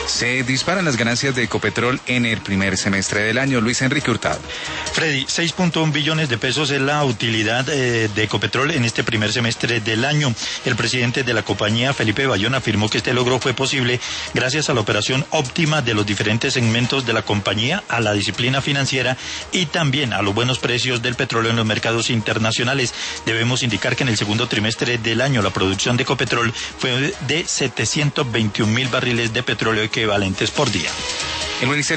Se disparan las ganancias de Ecopetrol en el primer semestre del año. Luis Enrique Hurtado. Freddy, 6.1 billones de pesos es la utilidad de Ecopetrol en este primer semestre del año. El presidente de la compañía, Felipe Bayón, afirmó que este logro fue posible gracias a la operación óptima de los diferentes segmentos de la compañía, a la disciplina financiera y también a los buenos precios del petróleo en los mercados internacionales. Debemos indicar que en el segundo trimestre del año la producción de Ecopetrol fue de 721.000 barriles de petróleo equivalentes por día. El Ministerio